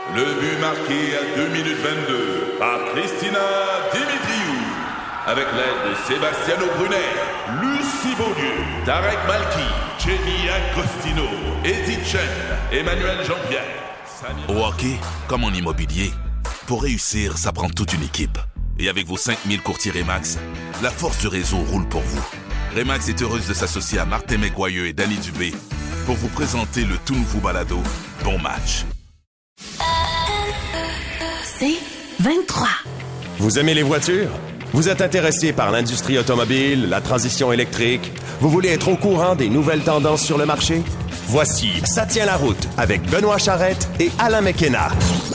Le but marqué à 2 minutes 22 par Christina Dimitriou. Avec l'aide de Sebastiano Brunet, Lucie Beaulieu, Tarek Malki, Jenny Agostino, Edith Chen, Emmanuel Jean-Pierre. Au hockey, comme en immobilier, pour réussir, ça prend toute une équipe. Et avec vos 5000 courtiers Remax, la force du réseau roule pour vous. Remax est heureuse de s'associer à Martin McGuire et Danny Dubé pour vous présenter le tout nouveau balado Bon Match. C'est 23. Vous aimez les voitures? Vous êtes intéressé par l'industrie automobile, la transition électrique? Vous voulez être au courant des nouvelles tendances sur le marché? Voici Ça tient la route avec Benoît Charrette et Alain McKenna.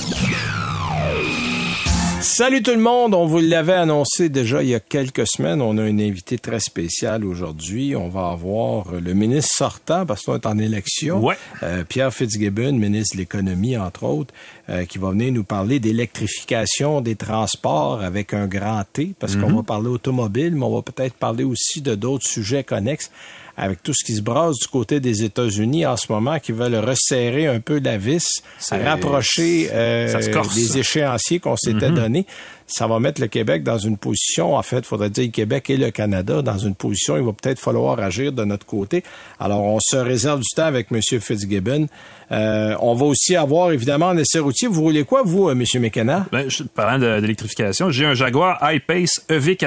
Salut tout le monde, on vous l'avait annoncé déjà il y a quelques semaines, on a un invité très spécial aujourd'hui, on va avoir le ministre sortant, parce qu'on est en élection, Pierre Fitzgibbon, ministre de l'économie entre autres, qui va venir nous parler d'électrification des transports avec un grand T, parce qu'on va parler automobile, mais on va peut-être parler aussi de d'autres sujets connexes, avec tout ce qui se brasse du côté des États-Unis en ce moment, qui veulent resserrer un peu la vis, rapprocher des échéanciers qu'on s'était donnés. Ça va mettre le Québec dans une position, en fait, il faudrait dire le Québec et le Canada dans une position, il va peut-être falloir agir de notre côté. Alors, on se réserve du temps avec M. Fitzgibbon. On va aussi avoir, évidemment, un essai routier. Vous roulez quoi, vous, M. McKenna? Parlant d'électrification, j'ai un Jaguar I-Pace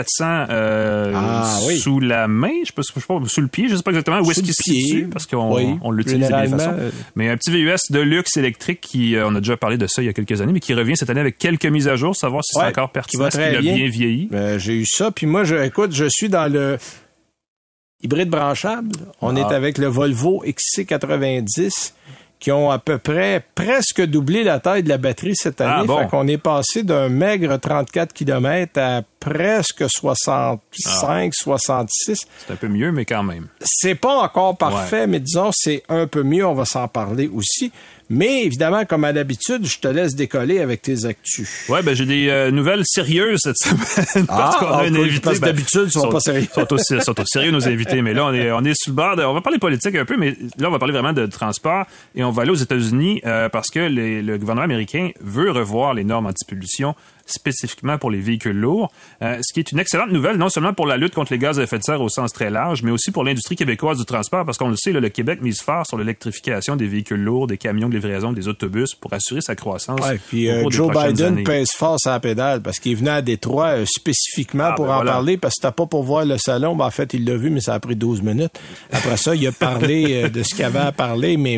EV400 sous la main, je sais pas, sous le pied, je sais pas exactement où est-ce qu'il se situe, parce qu'on l'utilise de bien façon. Mais un petit VUS de luxe électrique qui, on a déjà parlé de ça il y a quelques années, mais qui revient cette année avec quelques mises à jour, savoir si c'est encore pertinent, qui va très bien vieilli. J'ai eu ça, puis moi, je suis dans le hybride branchable. On est avec le Volvo XC90 qui ont à peu près presque doublé la taille de la batterie cette année. Fait qu'on est passé d'un maigre 34 km à presque 65, 66. C'est un peu mieux, mais quand même. C'est pas encore parfait, mais disons, c'est un peu mieux. On va s'en parler aussi. Mais évidemment, comme à l'habitude, je te laisse décoller avec tes actus. Ouais, j'ai des nouvelles sérieuses cette semaine. Parce qu'on a un invité. Parce que d'habitude, ils sont pas sérieux. Sont au sérieux, nos invités. Mais là, on est sur le bord on va parler politique un peu, mais là, on va parler vraiment de transport. Et on va aller aux États-Unis parce que le gouvernement américain veut revoir les normes anti-pollution spécifiquement pour les véhicules lourds, ce qui est une excellente nouvelle, non seulement pour la lutte contre les gaz à effet de serre au sens très large, mais aussi pour l'industrie québécoise du transport, parce qu'on le sait, là, le Québec mise fort sur l'électrification des véhicules lourds, des camions de livraison, des autobus, pour assurer sa croissance. Puis Joe Biden pèse fort sur la pédale, parce qu'il venait à Détroit spécifiquement pour en parler, parce que c'était pas pour voir le salon. En fait, il l'a vu, mais ça a pris 12 minutes. Après ça, il a parlé de ce qu'il avait à parler, mais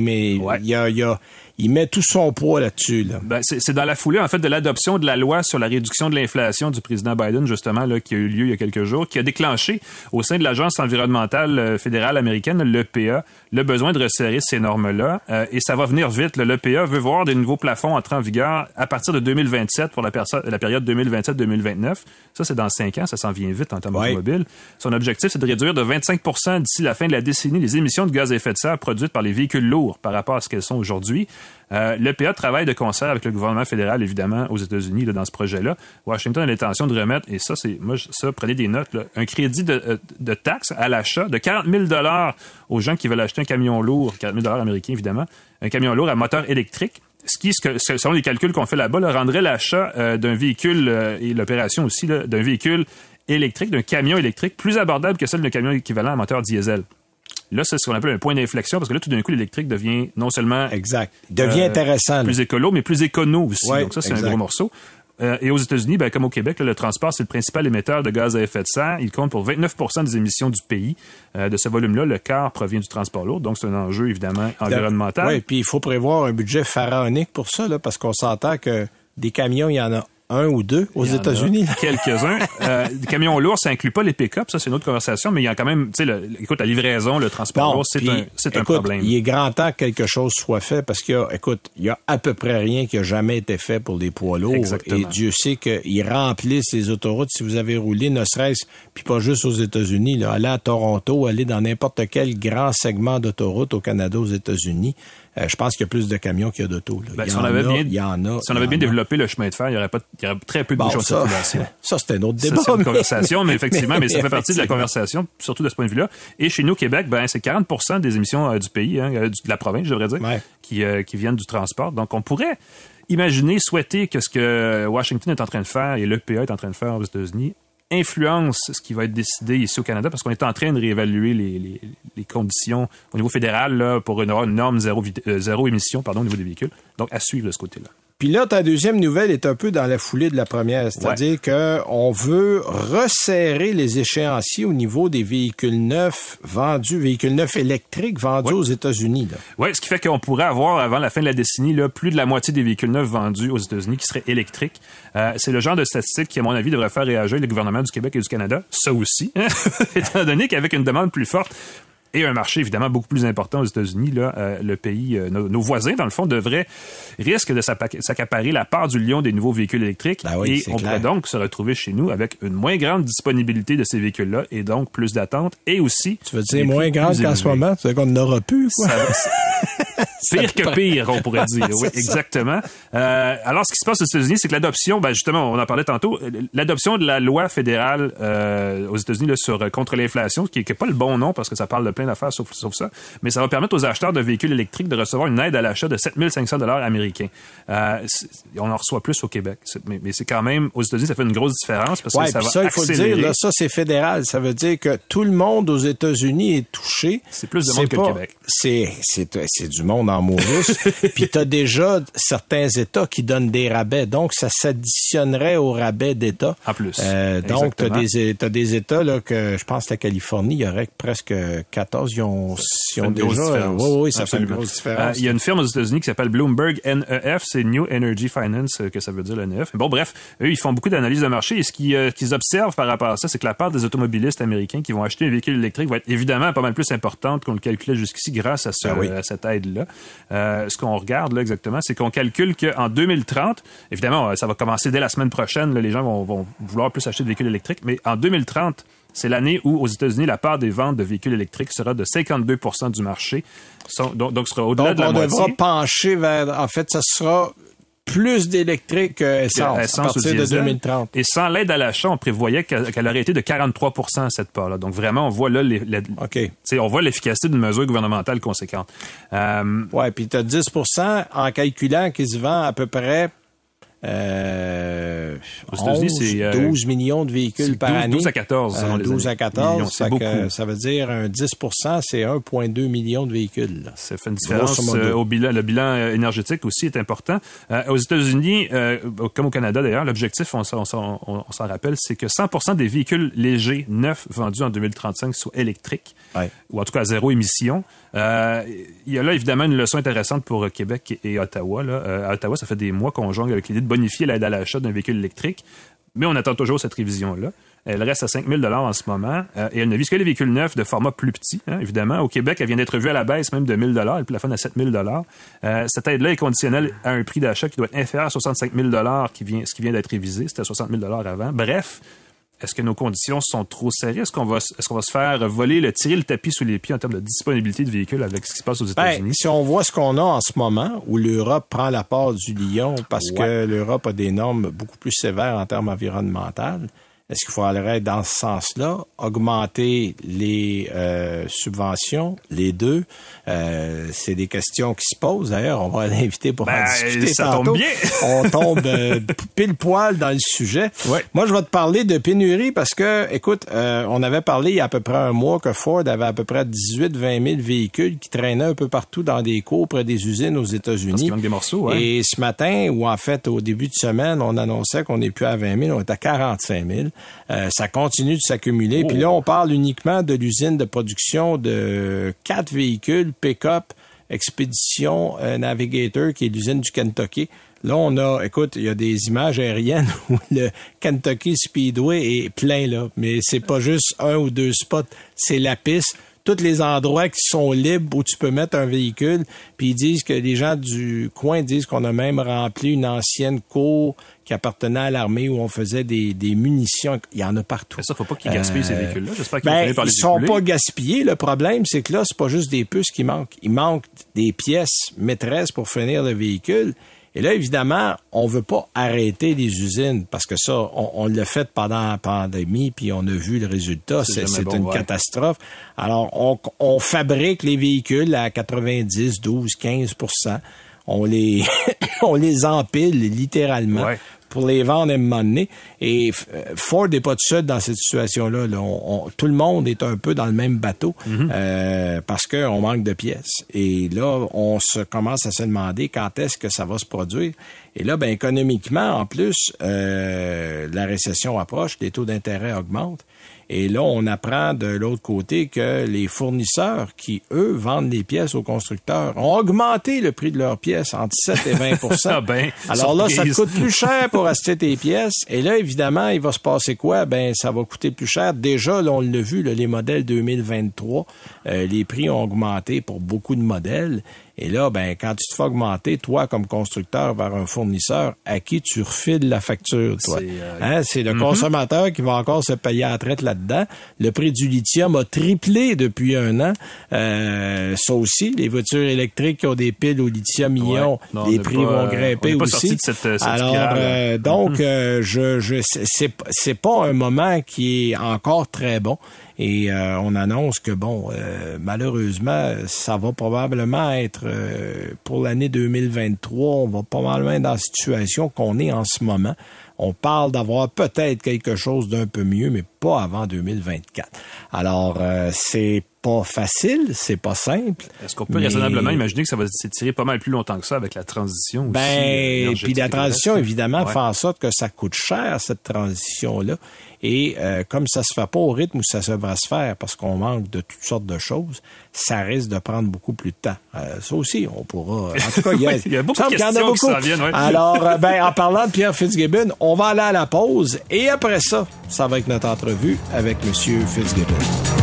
il met tout son poids là-dessus. Là. C'est dans la foulée, en fait, de l'adoption de la loi sur la réduction de l'inflation du président Biden, justement, là, qui a eu lieu il y a quelques jours, qui a déclenché au sein de l'Agence environnementale fédérale américaine, l'EPA, le besoin de resserrer ces normes-là. Et ça va venir vite. L'EPA veut voir des nouveaux plafonds entrer en vigueur à partir de 2027 pour la période 2027-2029. Ça, c'est dans 5 ans. Ça s'en vient vite en termes automobiles. Son objectif, c'est de réduire de 25% d'ici la fin de la décennie les émissions de gaz à effet de serre produites par les véhicules lourds par rapport à ce qu'elles sont aujourd'hui. L'EPA travaille de concert avec le gouvernement fédéral, évidemment, aux États-Unis, là, dans ce projet-là. Washington a l'intention de remettre, et ça, prenez des notes, là, un crédit de taxe à l'achat de 40 000 $ aux gens qui veulent acheter un camion lourd, 40 000 $ américains, évidemment, un camion lourd à moteur électrique. Ce qui, selon les calculs qu'on fait là-bas, rendrait l'achat d'un véhicule et l'opération aussi là, d'un véhicule électrique, d'un camion électrique, plus abordable que celle d'un camion équivalent à moteur diesel. Là, c'est ce qu'on appelle un point d'inflexion, parce que là, tout d'un coup, l'électrique devient non seulement... Exact. Il devient intéressant. Plus écolo, mais plus écono aussi. Donc ça, c'est un gros morceau. Et aux États-Unis, comme au Québec, là, le transport, c'est le principal émetteur de gaz à effet de serre. Il compte pour 29% des émissions du pays. De ce volume-là, le quart provient du transport lourd. Donc, c'est un enjeu, évidemment, environnemental. Oui, puis il faut prévoir un budget pharaonique pour ça, là, parce qu'on s'entend que des camions, il y en a un ou deux aux États-Unis. Quelques-uns. Les camions lourds, ça inclut pas les pick-up, ça c'est une autre conversation, mais il y a quand même, tu sais, écoute, la livraison, le transport lourd, c'est un problème. Il est grand temps que quelque chose soit fait parce qu'il y a à peu près rien qui a jamais été fait pour des poids lourds. Exactement. Et Dieu sait qu'ils remplissent les autoroutes. Si vous avez roulé, ne serait-ce, puis pas juste aux États-Unis, là, aller à Toronto, aller dans n'importe quel grand segment d'autoroute au Canada, aux États-Unis, je pense qu'il y a plus de camions qu'il y a d'autos. Si on avait bien développé le chemin de fer, il y aurait très peu de bouchons de circulation. Ça, c'est un autre débat. C'est une conversation, mais effectivement, mais ça fait partie de la conversation, surtout de ce point de vue-là. Et chez nous, au Québec, c'est 40% des émissions du pays, de la province, je devrais dire, qui viennent du transport. Donc, on pourrait imaginer, souhaiter que ce que Washington est en train de faire et l'EPA est en train de faire aux États-Unis influence ce qui va être décidé ici au Canada, parce qu'on est en train de réévaluer les conditions au niveau fédéral là, pour une norme zéro émission au niveau des véhicules. Donc, à suivre de ce côté-là. Puis là, ta deuxième nouvelle est un peu dans la foulée de la première, c'est-à-dire qu'on veut resserrer les échéanciers au niveau des véhicules neufs électriques vendus aux États-Unis. Oui, ce qui fait qu'on pourrait avoir, avant la fin de la décennie, là, plus de la moitié des véhicules neufs vendus aux États-Unis qui seraient électriques. C'est le genre de statistique qui, à mon avis, devrait faire réagir les gouvernements du Québec et du Canada. Ça aussi, étant donné qu'avec une demande plus forte, et un marché, évidemment, beaucoup plus important aux États-Unis, là, le pays, nos voisins, dans le fond, risquent de s'accaparer la part du lion des nouveaux véhicules électriques. Et on pourrait donc se retrouver chez nous avec une moins grande disponibilité de ces véhicules-là et donc plus d'attente et aussi... Tu veux dire moins grande qu'en ce moment? Tu veux dire qu'on n'aura plus, quoi? Pire que pire, on pourrait dire. Oui, exactement. Alors, ce qui se passe aux États-Unis, c'est que l'adoption, justement, on en parlait tantôt, l'adoption de la loi fédérale aux États-Unis là, contre l'inflation, qui n'est pas le bon nom parce que ça parle de plein d'affaires sauf ça, mais ça va permettre aux acheteurs de véhicules électriques de recevoir une aide à l'achat de 7 500 $ américains. On en reçoit plus au Québec, mais c'est quand même, aux États-Unis, ça fait une grosse différence parce que ça va accélérer. Il faut le dire, là, ça c'est fédéral, ça veut dire que tout le monde aux États-Unis est touché. C'est plus de monde que le Québec. C'est du monde en Maurice. Puis t'as déjà certains États qui donnent des rabais, donc ça s'additionnerait aux rabais d'États. En plus. Donc t'as des États là que je pense la Californie, il y aurait presque 14, ils ont déjà. Oui, ça fait une grosse différence. Il y a une firme aux États-Unis qui s'appelle Bloomberg NEF, c'est New Energy Finance que ça veut dire le NEF. Bon, bref, eux ils font beaucoup d'analyses de marché et ce qu'ils observent par rapport à ça, c'est que la part des automobilistes américains qui vont acheter un véhicule électrique va être évidemment pas mal plus importante qu'on le calculait jusqu'ici grâce à cette aide-là. Ce qu'on regarde là exactement, c'est qu'on calcule qu'en 2030, évidemment, ça va commencer dès la semaine prochaine, là, les gens vont vouloir plus acheter de véhicules électriques, mais en 2030, c'est l'année où, aux États-Unis, la part des ventes de véhicules électriques sera de 52% du marché. Donc, sera au-delà de la moitié. Donc, on devra pencher vers... En fait, ça sera plus d'électrique qu'essence à partir de 2030. Et sans l'aide à l'achat, on prévoyait qu'elle aurait été de 43% cette part-là. Donc, vraiment, on voit là on voit l'efficacité d'une mesure gouvernementale conséquente. Oui, puis tu as 10% en calculant qu'ils se vend à peu près... aux États-Unis, c'est 12 millions de véhicules par année. 12 à 14. 12 à 14, millions, c'est beaucoup. Ça veut dire un 10%, c'est 1,2 million de véhicules. Là. Ça fait une différence au bilan. Le bilan énergétique aussi est important. Aux États-Unis, comme au Canada d'ailleurs, l'objectif, on s'en rappelle, c'est que 100% des véhicules légers neufs vendus en 2035 soient électriques, ou en tout cas à zéro émission. Il y a là évidemment une leçon intéressante pour Québec et Ottawa. Là. À Ottawa, ça fait des mois qu'on jongle avec l'idée de bonifier l'aide à l'achat d'un véhicule électrique, mais on attend toujours cette révision-là. Elle reste à 5 000 $ en ce moment, et elle ne vise que les véhicules neufs de format plus petit, évidemment. Au Québec, elle vient d'être revue à la baisse même de 1 000 $, elle plafonne à 7 000 $. Cette aide-là est conditionnelle à un prix d'achat qui doit être inférieur à 65 000 $, ce qui vient d'être révisé. C'était à 60 000 $ avant. Bref, est-ce que nos conditions sont trop serrées? Est-ce qu'on va se faire tirer le tapis sous les pieds en termes de disponibilité de véhicules avec ce qui se passe aux États-Unis? Si on voit ce qu'on a en ce moment, où l'Europe prend la part du lion parce que l'Europe a des normes beaucoup plus sévères en termes environnementaux, est-ce qu'il faudrait, dans ce sens-là, augmenter les subventions, les deux? C'est des questions qui se posent. D'ailleurs, on va l'inviter pour en discuter ça tantôt. Tombe bien. On tombe pile poil dans le sujet. Ouais. Moi, je vais te parler de pénurie parce que, écoute, on avait parlé il y a à peu près un mois que Ford avait à peu près 18-20 000 véhicules qui traînaient un peu partout dans des cours près des usines aux États-Unis. Parce qu'il manque des morceaux, Et ce matin, ou en fait, au début de semaine, on annonçait qu'on n'est plus à 20 000, on est à 45 000. Ça continue de s'accumuler. Puis là, on parle uniquement de l'usine de production de 4 véhicules, pick-up, Expedition Navigator, qui est l'usine du Kentucky. Là, il y a des images aériennes où le Kentucky Speedway est plein, là. Mais c'est pas juste un ou deux spots, c'est la piste. tous les endroits qui sont libres où tu peux mettre un véhicule. Puis ils disent que les gens du coin disent qu'on a même rempli une ancienne cour qui appartenait à l'armée où on faisait des munitions. Il y en a partout. Mais ça, faut pas qu'ils gaspillent ces véhicules-là. J'espère qu'ils vont finir par les sont pas gaspillés. Le problème, c'est que là, c'est pas juste des puces qui manquent. Il manque des pièces maîtresses pour finir le véhicule. Et là, évidemment, on veut pas arrêter les usines parce que ça, on l'a fait pendant la pandémie, puis on a vu le résultat. C'est une catastrophe. Alors, on fabrique les véhicules à 90, 12, 15%. On les empile littéralement pour les vendre à un moment donné. Et Ford n'est pas tout seul dans cette situation-là. Là. Tout le monde est un peu dans le même bateau parce qu'on manque de pièces. Et là, on commence à se demander quand est-ce que ça va se produire. Et là, économiquement, en plus, la récession approche, les taux d'intérêt augmentent. Et là, on apprend de l'autre côté que les fournisseurs qui, eux, vendent les pièces aux constructeurs ont augmenté le prix de leurs pièces entre 17 et 20%. Alors là, ça te coûte plus cher pour acheter tes pièces. Et là, évidemment, il va se passer quoi? Ça va coûter plus cher. Déjà, là, on l'a vu, là, les modèles 2023, les prix ont augmenté pour beaucoup de modèles. Et là, quand tu te fais augmenter, toi, comme constructeur, vers un fournisseur, à qui tu refiles la facture, toi? C'est le consommateur qui va encore se payer à la traite là-dedans. Le prix du lithium a triplé depuis 1 an. Ça aussi, les voitures électriques qui ont des piles au lithium-ion, les prix vont grimper aussi. Alors, donc, c'est pas un moment qui est encore très bon. Et on annonce que, malheureusement, ça va probablement être, pour l'année 2023, on va probablement être dans la situation qu'on est en ce moment. On parle d'avoir peut-être quelque chose d'un peu mieux, mais pas avant 2024. Alors, c'est pas facile, c'est pas simple. Est-ce qu'on peut raisonnablement imaginer que ça va s'étirer pas mal plus longtemps que ça avec la transition aussi? Puis la transition, évidemment, fait en sorte que ça coûte cher, cette transition-là. Et comme ça se fait pas au rythme où ça devrait se faire, parce qu'on manque de toutes sortes de choses, ça risque de prendre beaucoup plus de temps. Ça aussi, on pourra... En tout cas, il y a beaucoup de questions qui s'en viennent. Alors, en parlant de Pierre Fitzgibbon, on va aller à la pause. Et après ça, ça va être notre entrevue avec M. Fitzgibbon.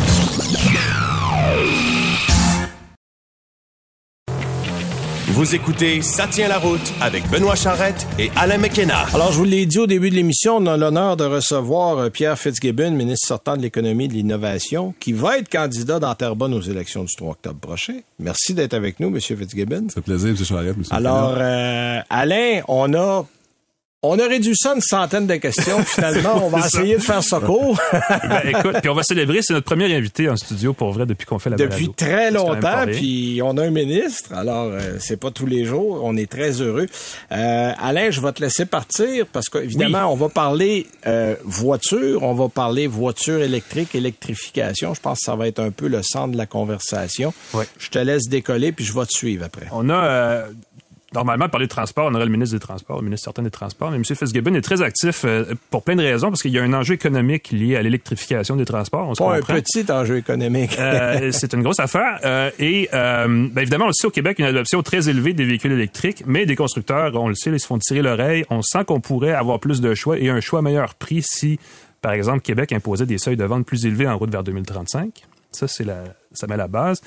Vous écoutez Ça tient la route avec Benoît Charrette et Alain McKenna. Alors, je vous l'ai dit au début de l'émission, on a l'honneur de recevoir Pierre Fitzgibbon, ministre sortant de l'Économie et de l'Innovation, qui va être candidat dans Terrebonne aux élections du 3 octobre prochain. Merci d'être avec nous, M. Fitzgibbon. Ça fait plaisir, M. Charrette. Alors, Alain, on a réduit ça à une centaine de questions, finalement. On va essayer de faire ça court. Écoute, puis on va célébrer. C'est notre premier invité en studio, pour vrai, depuis qu'on fait la balado. Depuis très longtemps, puis on a un ministre. Alors, c'est pas tous les jours. On est très heureux. Alain, je vais te laisser partir parce qu'évidemment, on va parler voiture, on va parler voiture électrique, électrification. Je pense que ça va être un peu le centre de la conversation. Oui. Je te laisse décoller, puis je vais te suivre après. On a... Normalement, parler de transport, on aurait le ministre des Transports, le ministre certain des Transports, mais M. Fitzgibbon est très actif pour plein de raisons, parce qu'il y a un enjeu économique lié à l'électrification des transports. On se comprend. Un petit enjeu économique. C'est une grosse affaire. Évidemment, on le sait, au Québec, il y a une adoption très élevée des véhicules électriques, mais des constructeurs, on le sait, ils se font tirer l'oreille. On sent qu'on pourrait avoir plus de choix et un choix à meilleur prix si, par exemple, Québec imposait des seuils de vente plus élevés en route vers 2035. Ça, ça met la base.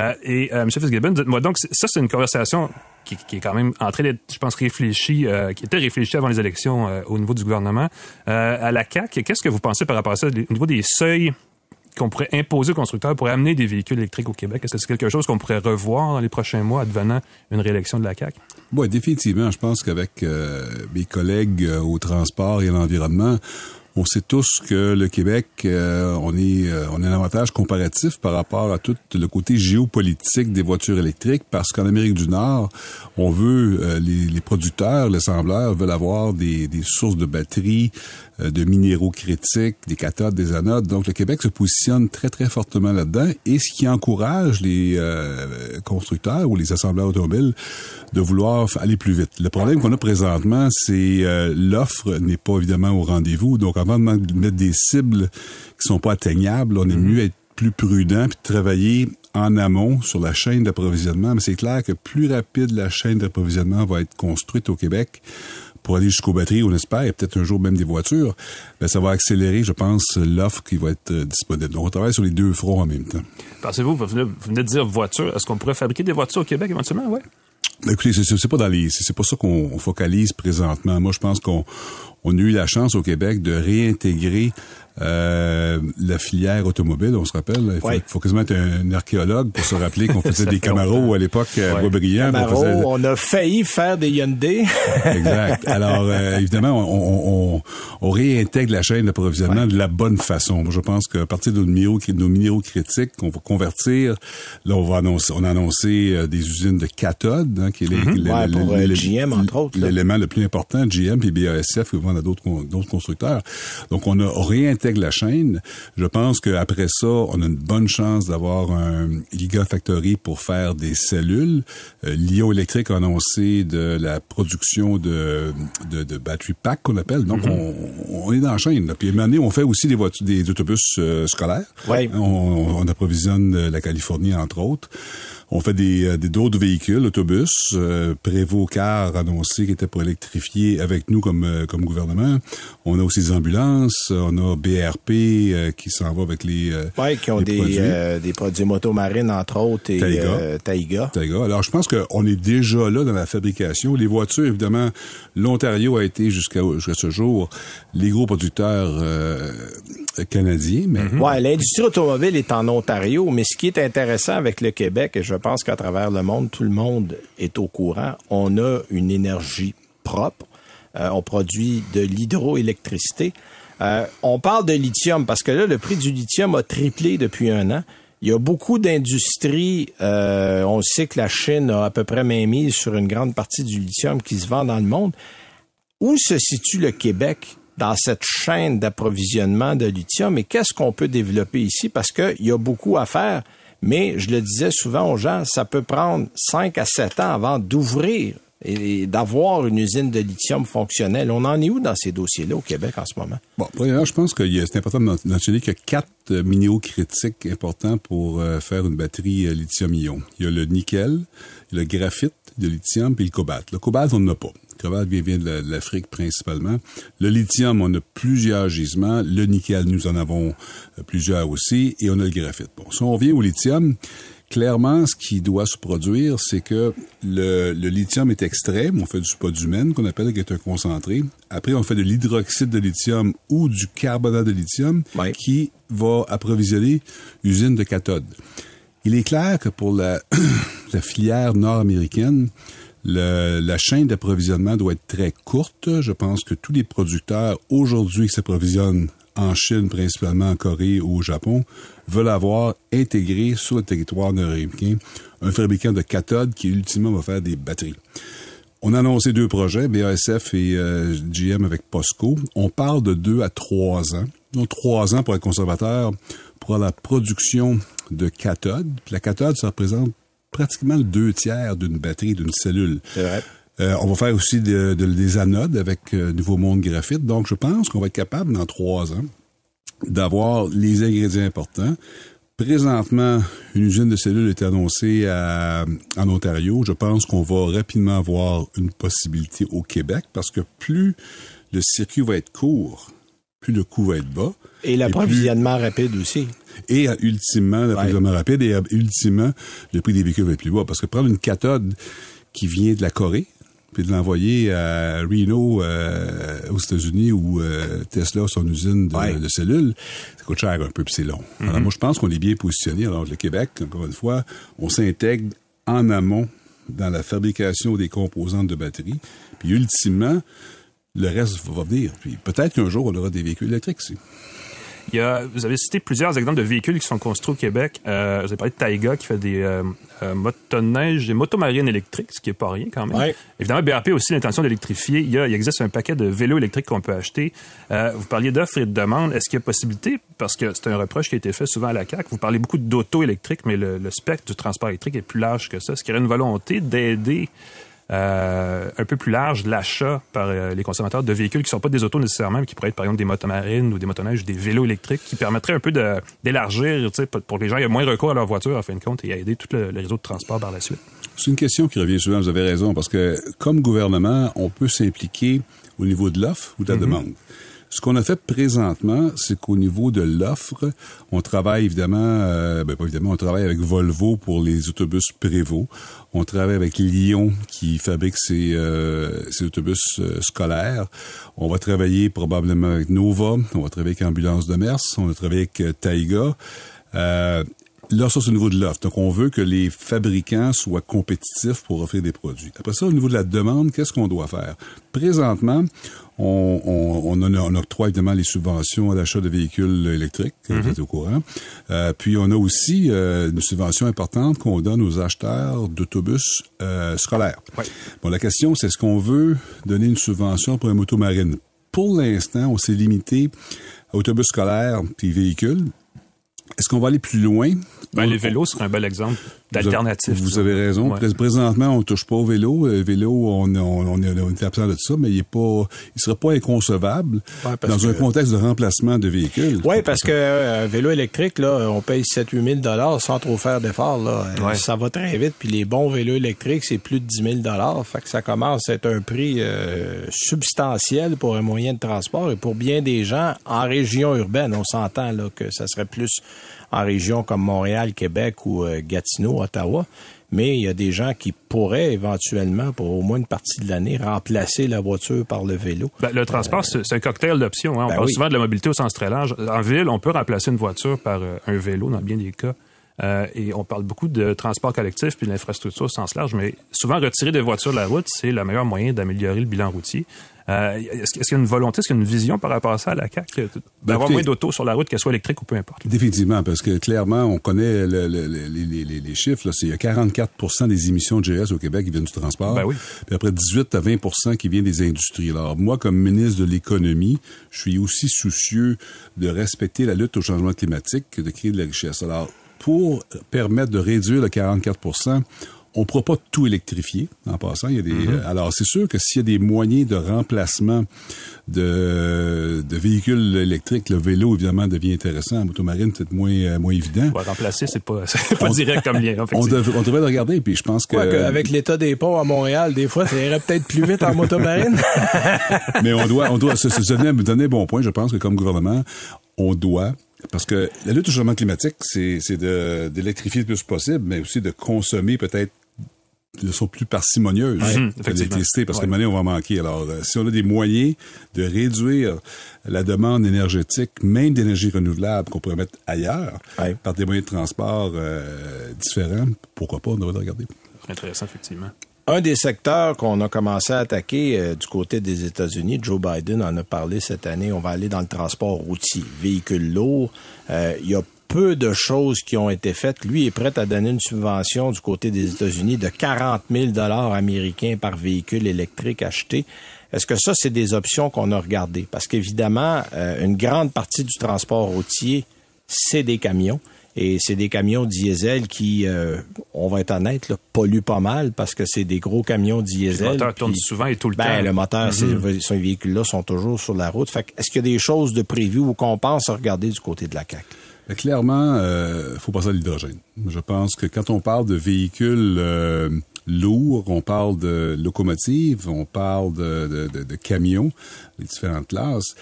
M. Fitzgibbon, dites-moi donc, ça, c'est une conversation qui est quand même en train d'être, je pense, réfléchie, qui était réfléchie avant les élections au niveau du gouvernement. À la CAQ, qu'est-ce que vous pensez par rapport à ça, au niveau des seuils qu'on pourrait imposer aux constructeurs pour amener des véhicules électriques au Québec? Est-ce que c'est quelque chose qu'on pourrait revoir dans les prochains mois, advenant une réélection de la CAQ? Oui, définitivement. Je pense qu'avec mes collègues au transport et à l'environnement, on sait tous que le Québec, on a un avantage comparatif par rapport à tout le côté géopolitique des voitures électriques, parce qu'en Amérique du Nord, on veut, les producteurs, les assembleurs veulent avoir des sources de batteries, de minéraux critiques, des cathodes, des anodes. Donc, le Québec se positionne très, très fortement là-dedans, et ce qui encourage les constructeurs ou les assembleurs automobiles de vouloir aller plus vite. Le problème qu'on a présentement, c'est l'offre n'est pas évidemment au rendez-vous. Donc, avant de mettre des cibles qui sont pas atteignables, on est mieux être plus prudent puis de travailler en amont sur la chaîne d'approvisionnement. Mais c'est clair que plus rapide la chaîne d'approvisionnement va être construite au Québec, pour aller jusqu'aux batteries, on espère, et peut-être un jour même des voitures, ben, ça va accélérer, je pense, l'offre qui va être disponible. Donc, on travaille sur les deux fronts en même temps. Pensez-vous, vous venez de dire voiture, est-ce qu'on pourrait fabriquer des voitures au Québec éventuellement? Ouais. Écoutez, c'est pas ça qu'on focalise présentement. Moi, je pense qu'on a eu la chance au Québec de réintégrer la filière automobile, on se rappelle. Il faut quasiment être un archéologue pour se rappeler qu'on faisait des Camaro à l'époque à Boisbriand. On a failli faire des Hyundai. Exact. Alors, évidemment, on réintègre la chaîne d'approvisionnement de la bonne façon. Moi, je pense qu'à partir de nos minéraux critiques qu'on va convertir, là, on a annoncé des usines de cathodes, hein, qui est pour GM, entre autres. L'élément le plus important, GM puis BASF, qui vend à d'autres constructeurs. Donc, on a réintègre la chaîne. Je pense qu'après ça, on a une bonne chance d'avoir un gigafactory pour faire des cellules. Lyon Électrique a annoncé de la production de battery pack qu'on appelle. Donc, on est dans la chaîne. Là. Puis, à un moment donné, on fait aussi des autobus scolaires. Ouais. On approvisionne la Californie, entre autres. On fait d'autres véhicules, autobus. Prévost Car annoncé qu'il était pour électrifier avec nous comme gouvernement. On a aussi des ambulances. On a BRP qui s'en va avec les qui ont des produits motomarines, entre autres, et Taïga. Alors, je pense qu'on est déjà là dans la fabrication. Les voitures, évidemment, l'Ontario a été jusqu'à ce jour les gros producteurs canadiens. Mais... l'industrie automobile est en Ontario, mais ce qui est intéressant avec le Québec, et je pense qu'à travers le monde, tout le monde est au courant, on a une énergie propre. On produit de l'hydroélectricité. On parle de lithium parce que là, le prix du lithium a triplé depuis 1 an. Il y a beaucoup d'industries. On sait que la Chine a à peu près mainmise sur une grande partie du lithium qui se vend dans le monde. Où se situe le Québec dans cette chaîne d'approvisionnement de lithium et qu'est-ce qu'on peut développer ici? Parce qu'il y a beaucoup à faire, mais je le disais souvent aux gens, ça peut prendre 5 à 7 ans avant d'ouvrir et d'avoir une usine de lithium fonctionnelle. On en est où dans ces dossiers-là au Québec en ce moment? Bon, premièrement, je pense que c'est important de mentionner qu'il y a 4 minéraux critiques importants pour faire une batterie lithium-ion. Il y a le nickel, le graphite, le lithium et le cobalt. Le cobalt, on n'en a pas. Le cobalt vient de l'Afrique principalement. Le lithium, on a plusieurs gisements. Le nickel, nous en avons plusieurs aussi. Et on a le graphite. Bon, si on revient au lithium, clairement, ce qui doit se produire, c'est que le lithium est extrait. On fait du spodumène, qu'on appelle, qui est un concentré. Après, on fait de l'hydroxyde de lithium ou du carbonate de lithium qui va approvisionner l'usine de cathode. Il est clair que pour la filière nord-américaine, la chaîne d'approvisionnement doit être très courte. Je pense que tous les producteurs aujourd'hui qui s'approvisionnent en Chine, principalement en Corée ou au Japon, veulent avoir intégré sur le territoire nord-américain un fabricant de cathodes qui, ultimement, va faire des batteries. On a annoncé 2 projets, BASF et GM avec POSCO. On parle de 2 à 3 ans. Donc, 3 ans pour être conservateur pour la production de cathodes. Puis la cathode, ça représente pratiquement le 2/3 d'une batterie, d'une cellule. C'est vrai. On va faire aussi des anodes avec Nouveau Monde Graphite. Donc, je pense qu'on va être capable, dans 3 ans, d'avoir les ingrédients importants. Présentement, une usine de cellules est annoncée en Ontario. Je pense qu'on va rapidement avoir une possibilité au Québec parce que plus le circuit va être court, plus le coût va être bas. Et l'approvisionnement rapide aussi. Et ultimement, l'approvisionnement rapide et ultimement, le prix des véhicules va être plus bas. Parce que prendre une cathode qui vient de la Corée, puis de l'envoyer à Reno aux États-Unis où Tesla a son usine de cellules, ça coûte cher un peu, puis c'est long. Alors moi, je pense qu'on est bien positionné. Alors le Québec, encore une fois, on s'intègre en amont dans la fabrication des composantes de batterie. Puis ultimement, le reste va venir. Puis peut-être qu'un jour, on aura des véhicules électriques aussi. Vous avez cité plusieurs exemples de véhicules qui sont construits au Québec. Vous avez parlé de Taïga qui fait des motoneiges, des motomarines électriques, ce qui n'est pas rien quand même. Ouais. Évidemment, BRP a aussi l'intention d'électrifier. Il existe un paquet de vélos électriques qu'on peut acheter. Vous parliez d'offres et de demandes. Est-ce qu'il y a possibilité, parce que c'est un reproche qui a été fait souvent à la CAQ, vous parlez beaucoup d'auto électriques, mais le spectre du transport électrique est plus large que ça. Est-ce qu'il y aurait une volonté d'aider un peu plus large de l'achat par les consommateurs de véhicules qui ne sont pas des autos nécessairement, mais qui pourraient être par exemple des motomarines ou des motoneiges, des vélos électriques, qui permettraient un peu d'élargir, pour que les gens aient moins recours à leur voiture en fin de compte et à aider tout le réseau de transport par la suite. C'est une question qui revient souvent, vous avez raison, parce que comme gouvernement, on peut s'impliquer au niveau de l'offre ou de la demande. Ce qu'on a fait présentement, c'est qu'au niveau de l'offre, on travaille évidemment, on travaille avec Volvo pour les autobus Prévost. On travaille avec Lyon qui fabrique ses autobus scolaires. On va travailler probablement avec Nova. On va travailler avec Ambulance de Mers. On va travailler avec Taiga. Là, ça, c'est au niveau de l'offre. Donc, on veut que les fabricants soient compétitifs pour offrir des produits. Après ça, au niveau de la demande, qu'est-ce qu'on doit faire? Présentement, on octroie évidemment les subventions à l'achat de véhicules électriques, vous êtes au courant. Puis, on a aussi une subvention importante qu'on donne aux acheteurs d'autobus scolaires. Ouais. Bon, la question, c'est est-ce qu'on veut donner une subvention pour une motomarine? Pour l'instant, on s'est limité à autobus scolaires puis véhicules. Est-ce qu'on va aller plus loin? Les vélos seraient un bel exemple d'alternative. Vous avez raison. Ouais. Présentement, on ne touche pas au vélo. Le vélo, on est absent de ça, mais il serait pas inconcevable dans un contexte de remplacement de véhicules. Oui, parce que un vélo électrique, là, on paye 7-8 000 sans trop faire d'efforts. Ouais. Ça va très vite. Puis les bons vélos électriques, c'est plus de 10 000 Fait que ça commence à être un prix substantiel pour un moyen de transport. Et pour bien des gens, en région urbaine, on s'entend là que ça serait plus en région comme Montréal, Québec ou Gatineau, Ottawa. Mais il y a des gens qui pourraient éventuellement, pour au moins une partie de l'année, remplacer la voiture par le vélo. Le transport, c'est un cocktail d'options. Hein. On parle souvent de la mobilité au sens très large. En ville, on peut remplacer une voiture par un vélo, dans bien des cas. Et on parle beaucoup de transport collectif puis de l'infrastructure au sens large, mais souvent retirer des voitures de la route, c'est le meilleur moyen d'améliorer le bilan routier. Est-ce qu'il y a une volonté, est-ce qu'il y a une vision par rapport à ça à la CAQ, d'avoir moins d'autos sur la route, qu'elles soient électriques ou peu importe? Définitivement, parce que clairement, on connaît les chiffres. Là, il y a 44% des émissions de GS au Québec qui viennent du transport. Ben oui. Puis après 18 à 20% qui viennent des industries. Alors moi, comme ministre de l'Économie, je suis aussi soucieux de respecter la lutte au changement climatique que de créer de la richesse. Alors, pour permettre de réduire le 44%, on ne pourra pas tout électrifier en passant. Il y a des, alors, c'est sûr que s'il y a des moyens de remplacement de véhicules électriques, le vélo, évidemment, devient intéressant. La motomarine, peut-être moins évident. Remplacer, c'est pas direct comme lien. On devrait le regarder, puis je pense que... avec l'état des ponts à Montréal, des fois, ça irait peut-être plus vite en motomarine. Mais on doit se donner un bon point. Je pense que comme gouvernement, on doit... Parce que la lutte au changement climatique, c'est d'électrifier le plus possible, mais aussi de consommer peut-être de façon plus parcimonieuse l'électricité, parce que maintenant, on va manquer. Alors, si on a des moyens de réduire la demande énergétique, même d'énergie renouvelable qu'on pourrait mettre ailleurs, par des moyens de transport différents, pourquoi pas, on devrait le regarder. C'est intéressant, effectivement. Un des secteurs qu'on a commencé à attaquer du côté des États-Unis, Joe Biden en a parlé cette année, on va aller dans le transport routier, véhicules lourds. Il y a peu de choses qui ont été faites. Lui est prêt à donner une subvention du côté des États-Unis de 40 000 $ américains par véhicule électrique acheté. Est-ce que ça, c'est des options qu'on a regardées? Parce qu'évidemment, une grande partie du transport routier, c'est des camions. Et c'est des camions diesel qui, on va être honnête, là, polluent pas mal parce que c'est des gros camions diesel. Le moteur tourne souvent et tout le temps. Le moteur, ces véhicules-là sont toujours sur la route. Fait que, est-ce qu'il y a des choses de prévues ou qu'on pense à regarder du côté de la CAQ? Mais clairement, faut passer à l'hydrogène. Je pense que quand on parle de véhicules lourds, on parle de locomotives, on parle de camions, les différentes classes.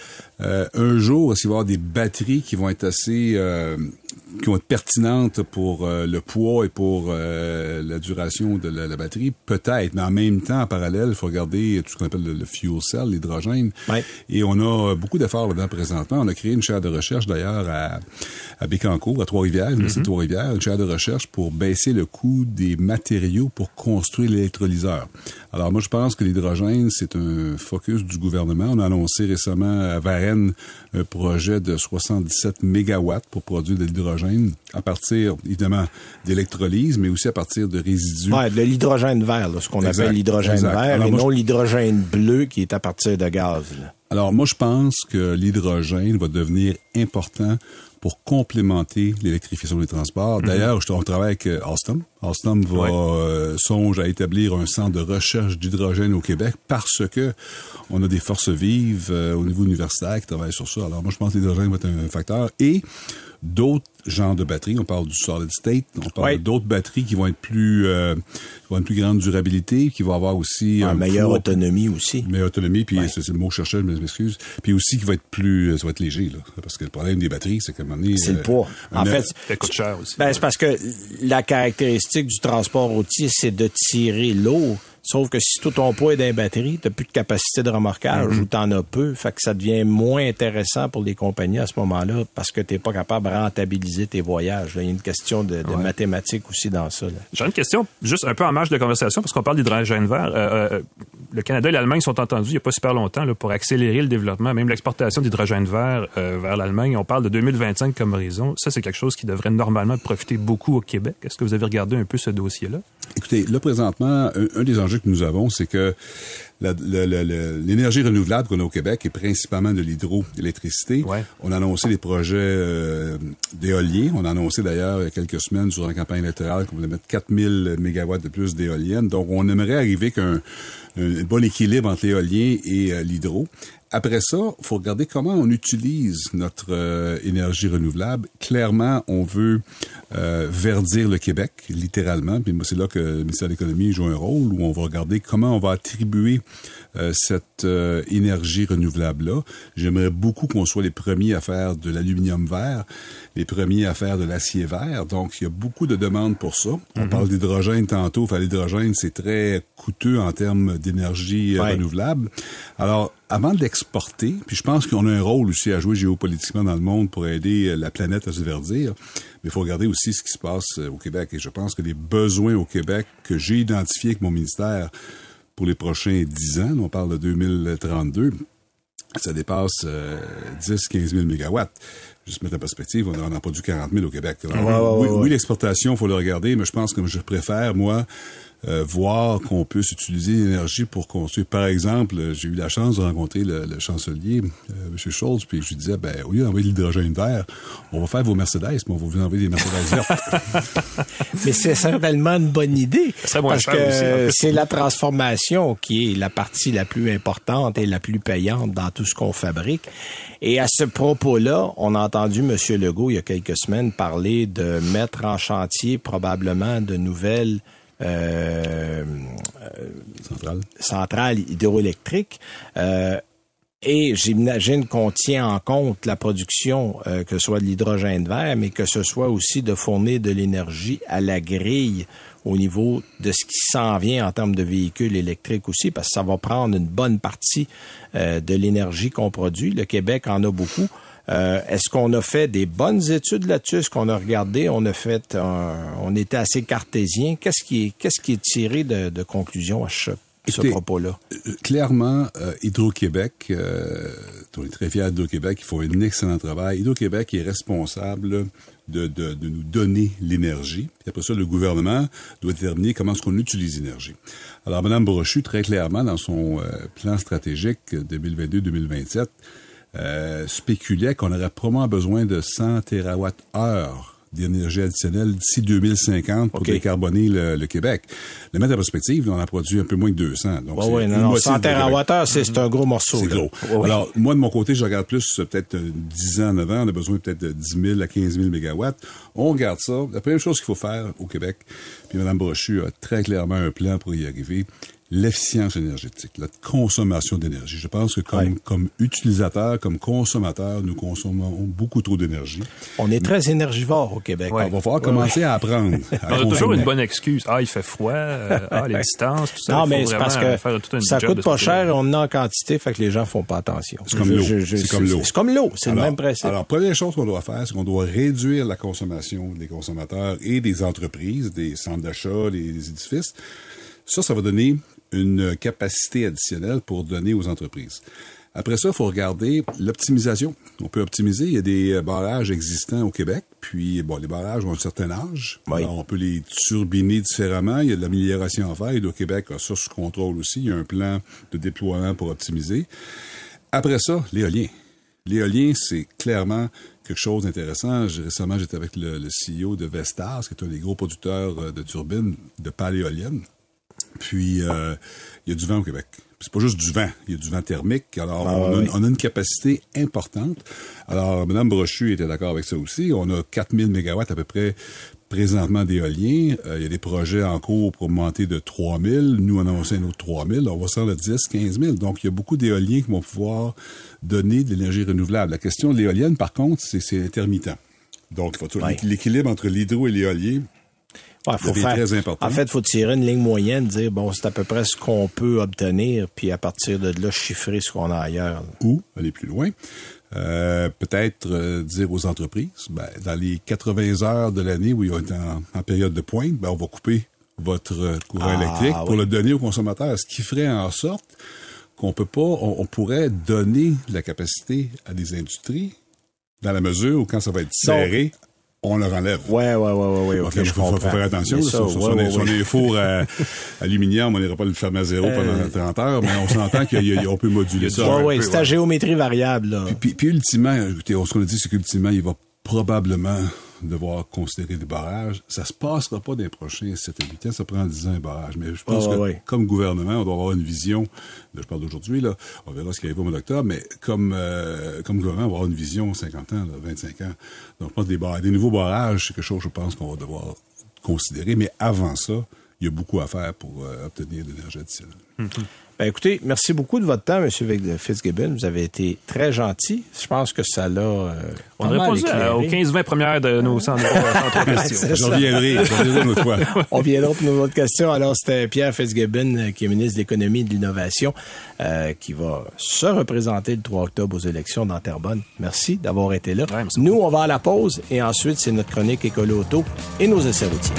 Un jour, est-ce qu'il va y avoir des batteries qui vont être assez... qui vont être pertinentes pour le poids et pour la duration de la batterie? Peut-être, mais en même temps, en parallèle, il faut regarder tout ce qu'on appelle le fuel cell, l'hydrogène. Ouais. Et on a beaucoup d'efforts là-dedans présentement. On a créé une chaire de recherche, d'ailleurs, à Bécancour, à Trois-Rivières, l'Université de Trois-Rivières, une chaire de recherche pour baisser le coût des matériaux pour construire l'électrolyseur. Alors moi, je pense que l'hydrogène, c'est un focus du gouvernement. On a annoncé récemment à Varennes un projet de 77 mégawatts pour produire de l'hydrogène à partir, évidemment, d'électrolyse, mais aussi à partir de résidus. Ouais, de l'hydrogène vert, là, ce qu'on appelle l'hydrogène vert, alors, et non l'hydrogène bleu qui est à partir de gaz. Là. Alors moi, je pense que l'hydrogène va devenir important pour complémenter l'électrification des transports. D'ailleurs, on travaille avec Alstom Alstom songe à établir un centre de recherche d'hydrogène au Québec parce que on a des forces vives au niveau universitaire qui travaillent sur ça. Alors moi, je pense que l'hydrogène va être un facteur. Et d'autres genres de batteries, on parle du solid state, on parle d'autres batteries qui vont être plus grande durabilité, qui vont avoir aussi une meilleure autonomie aussi. Meilleure autonomie, puis c'est le mot que je cherchais, je m'excuse. Puis aussi qui va être ça va être léger, là. Parce que le problème des batteries, c'est qu'à un moment donné, c'est le poids. En fait, ça coûte cher aussi. C'est parce que la caractéristique du transport routier, c'est de tirer lourd. Sauf que si tout ton poids est dans les batteries, t'as plus de capacité de remorquage ou t'en as peu, fait que ça devient moins intéressant pour les compagnies à ce moment-là parce que t'es pas capable de rentabiliser tes voyages. Là, il y a une question de mathématiques aussi dans ça. Là. J'ai une question, juste un peu en marge de conversation, parce qu'on parle d'hydrogène vert. Le Canada et l'Allemagne sont entendus il n'y a pas super longtemps là, pour accélérer le développement, même l'exportation d'hydrogène vert vers l'Allemagne. On parle de 2025 comme horizon. Ça, c'est quelque chose qui devrait normalement profiter beaucoup au Québec. Est-ce que vous avez regardé un peu ce dossier-là? Écoutez, là, présentement, un des enjeux que nous avons, c'est que l'énergie renouvelable qu'on a au Québec est principalement de l'hydroélectricité. Ouais. On a annoncé des projets d'éoliens. On a annoncé d'ailleurs il y a quelques semaines durant la campagne électorale qu'on voulait mettre 4000 mégawatts de plus d'éoliennes. Donc, on aimerait arriver qu'un bon équilibre entre l'éolien et l'hydro. Après ça, il faut regarder comment on utilise notre énergie renouvelable. Clairement, on veut verdir le Québec, littéralement. Puis moi, c'est là que le ministère de l'Économie joue un rôle, où on va regarder comment on va attribuer cette énergie renouvelable-là. J'aimerais beaucoup qu'on soit les premiers à faire de l'aluminium vert, les premiers à faire de l'acier vert. Donc, il y a beaucoup de demandes pour ça. On parle d'hydrogène tantôt. Enfin, l'hydrogène, c'est très coûteux en termes d'énergie renouvelable. Alors, avant de l'exporter, puis je pense qu'on a un rôle aussi à jouer géopolitiquement dans le monde pour aider la planète à se verdir, mais il faut regarder aussi ce qui se passe au Québec. Et je pense que les besoins au Québec que j'ai identifiés avec mon ministère pour les prochains 10 ans, on parle de 2032, ça dépasse 10-15 000 mégawatts. Juste mettre en perspective, on en a produit 40 000 au Québec. Alors, oui, l'exportation, il faut le regarder, mais je pense que je préfère, moi, voir qu'on peut utiliser l'énergie pour construire. Par exemple, j'ai eu la chance de rencontrer le chancelier, M. Scholz, puis je lui disais, au lieu d'envoyer de l'hydrogène vert, on va faire vos Mercedes, mais on va vous envoyer des Mercedes vertes. Mais c'est certainement une bonne idée. Parce que aussi, c'est la transformation qui est la partie la plus importante et la plus payante dans tout ce qu'on fabrique. Et à ce propos-là, on a entendu M. Legault, il y a quelques semaines, parler de mettre en chantier probablement de nouvelles centrales hydroélectriques. Et j'imagine qu'on tient en compte la production, que ce soit de l'hydrogène vert, mais que ce soit aussi de fournir de l'énergie à la grille au niveau de ce qui s'en vient en termes de véhicules électriques aussi, parce que ça va prendre une bonne partie de l'énergie qu'on produit. Le Québec en a beaucoup. Est-ce qu'on a fait des bonnes études là-dessus? Est-ce qu'on a regardé? On était assez cartésien. Qu'est-ce qui est tiré de conclusion à ce propos-là? Clairement, Hydro-Québec, on est très fiers d'Hydro-Québec, ils font un excellent travail. Hydro-Québec est responsable de nous donner l'énergie. Puis après ça, le gouvernement doit déterminer comment est-ce qu'on utilise l'énergie. Alors, Mme Brochu, très clairement, dans son plan stratégique 2022-2027, spéculait qu'on aurait probablement besoin de 100 TWh d'énergie additionnelle d'ici 2050 pour décarboner le Québec. Le mettre en perspective, on en a produit un peu moins que 200. Donc 100 TWh, c'est un gros morceau. C'est gros. Alors, moi, de mon côté, je regarde plus peut-être 10 ans, 9 ans, on a besoin peut-être de 10 000 à 15 000 mégawatts. On regarde ça. La première chose qu'il faut faire au Québec, puis Mme Brochu a très clairement un plan pour y arriver, l'efficience énergétique, la consommation d'énergie. Je pense que comme utilisateur, comme consommateur, nous consommons beaucoup trop d'énergie. On est très énergivore au Québec. On va falloir commencer à apprendre. On a toujours une bonne excuse. Il fait froid, les distances, tout ça. Non, mais c'est parce que ça coûte pas cher, on en a en quantité, fait que les gens font pas attention. C'est comme l'eau. C'est comme l'eau, c'est le même principe. Alors, première chose qu'on doit faire, c'est qu'on doit réduire la consommation des consommateurs et des entreprises, des centres d'achat, des édifices. Ça va donner une capacité additionnelle pour donner aux entreprises. Après ça, il faut regarder l'optimisation. On peut optimiser. Il y a des barrages existants au Québec. Puis, les barrages ont un certain âge. Oui. Alors, on peut les turbiner différemment. Il y a de l'amélioration à faire. Et le Québec a ça sous contrôle aussi. Il y a un plan de déploiement pour optimiser. Après ça, l'éolien. L'éolien, c'est clairement quelque chose d'intéressant. Récemment, j'étais avec le CEO de Vestas, qui est un des gros producteurs de turbines de pales éoliennes. Puis, il y a du vent au Québec. C'est pas juste du vent, il y a du vent thermique. Alors, on a une capacité importante. Alors, Mme Brochu était d'accord avec ça aussi. On a 4000 mégawatts à peu près présentement d'éolien. Il y a des projets en cours pour monter de 3000. Nous, on a annoncé un autre 3000. On va se rendre à 10, 15 000. Donc, il y a beaucoup d'éoliens qui vont pouvoir donner de l'énergie renouvelable. La question de l'éolienne, par contre, c'est intermittent. Donc, l'équilibre entre l'hydro et l'éolien, très important. En fait, il faut tirer une ligne moyenne, dire, bon, c'est à peu près ce qu'on peut obtenir, puis à partir de là, chiffrer ce qu'on a ailleurs. Ou aller plus loin. Peut-être dire aux entreprises, dans les 80 heures de l'année où ils ont été en période de pointe, on va couper votre courant électrique pour le donner aux consommateurs, ce qui ferait en sorte qu'on peut pas, on pourrait donner la capacité à des industries dans la mesure où quand ça va être serré, on leur enlève. Ouais. Okay, il faut faire attention. Si on est four à aluminium, on n'ira pas le fermer à zéro pendant 30 heures, mais on s'entend qu'on peut moduler ça. Oui, c'est à géométrie variable. Là. Puis ultimement, écoutez, ce qu'on a dit, c'est qu'ultimement, il va probablement devoir considérer des barrages. Ça se passera pas dans les prochains 7 à 8 ans, ça prend 10 ans un barrage. Mais je pense que comme gouvernement, on doit avoir une vision, je parle d'aujourd'hui, là, on verra ce qui arrive au mois d'octobre, mais comme gouvernement, on va avoir une vision 50 ans, 25 ans. Donc, je pense que des nouveaux barrages, c'est quelque chose, je pense, qu'on va devoir considérer. Mais avant ça, il y a beaucoup à faire pour obtenir de l'énergie additionnelle. Mm-hmm. Écoutez, merci beaucoup de votre temps, M. Fitzgibbon. Vous avez été très gentil. Je pense que ça l'a on a répondu aux 15-20 premières de nos centres questions. J'en reviendrai une autre fois. On viendra pour nos autres questions. Alors, c'était Pierre Fitzgibbon, qui est ministre de l'Économie et de l'Innovation, qui va se représenter le 3 octobre aux élections dans Terrebonne. Merci d'avoir été là. Ouais, nous, on va à la pause et ensuite, c'est notre chronique Écolo-Auto et nos essais routiers.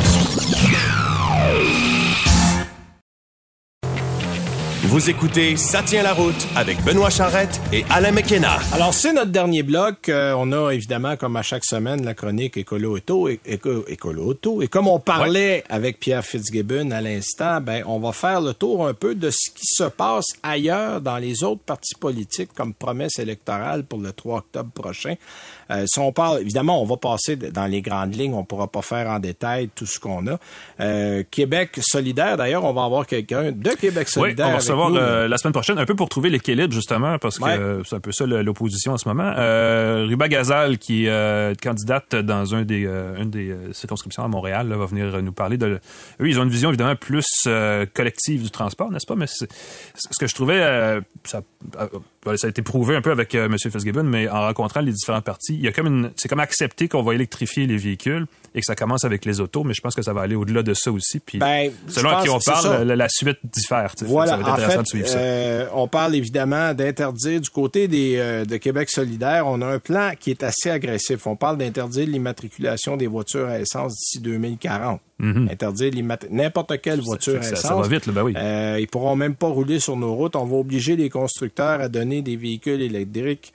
Vous écoutez Ça tient la route avec Benoît Charrette et Alain McKenna. Alors, c'est notre dernier bloc. On a évidemment, comme à chaque semaine, la chronique Écolo-Auto. Écolo-Auto. Et comme on parlait avec Pierre Fitzgibbon à l'instant, on va faire le tour un peu de ce qui se passe ailleurs dans les autres partis politiques comme promesse électorale pour le 3 octobre prochain. Si on parle, évidemment, on va passer dans les grandes lignes. On ne pourra pas faire en détail tout ce qu'on a. Québec solidaire, d'ailleurs, on va avoir quelqu'un de Québec solidaire. Oui, on va recevoir la semaine prochaine, un peu pour trouver l'équilibre, justement, parce que c'est un peu ça l'opposition en ce moment. Ruba Gazal, qui est candidate dans une des circonscriptions à Montréal, là, va venir nous parler de... Eux, ils ont une vision, évidemment, plus collective du transport, n'est-ce pas? Mais ce que je trouvais... ça a été prouvé un peu avec M. Fitzgibbon, mais en rencontrant les différents partis, il y a c'est comme accepter qu'on va électrifier les véhicules et que ça commence avec les autos, mais je pense que ça va aller au-delà de ça aussi. Puis, selon à qui on parle, la suite diffère. Voilà, ça va être intéressant de suivre ça. On parle évidemment d'interdire du côté de Québec solidaire. On a un plan qui est assez agressif. On parle d'interdire l'immatriculation des voitures à essence d'ici 2040. Mm-hmm. Interdire n'importe quelle voiture à essence. Ça va vite, là, oui. Ils pourront même pas rouler sur nos routes. On va obliger les constructeurs à donner des véhicules électriques,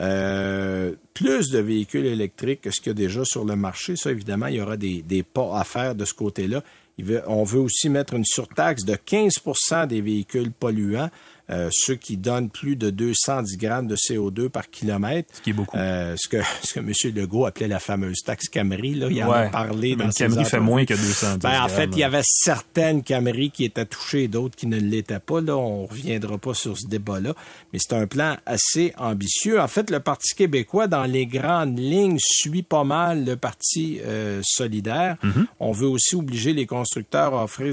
plus de véhicules électriques que ce qu'il y a déjà sur le marché. Ça, évidemment, il y aura des pas à faire de ce côté-là. On veut aussi mettre une surtaxe de 15% des véhicules polluants, ceux qui donnent plus de 210 grammes de CO2 par kilomètre. Ce qui est beaucoup. Ce que M. Legault appelait la fameuse taxe Camry. Là, il en a parlé dans ses Camry fait moins que 210 grammes. En fait, il y avait certaines Camry qui étaient touchées et d'autres qui ne l'étaient pas. Là, on ne reviendra pas sur ce débat-là. Mais c'est un plan assez ambitieux. En fait, le Parti québécois, dans les grandes lignes, suit pas mal le Parti solidaire. Mm-hmm. On veut aussi obliger les constructeurs à offrir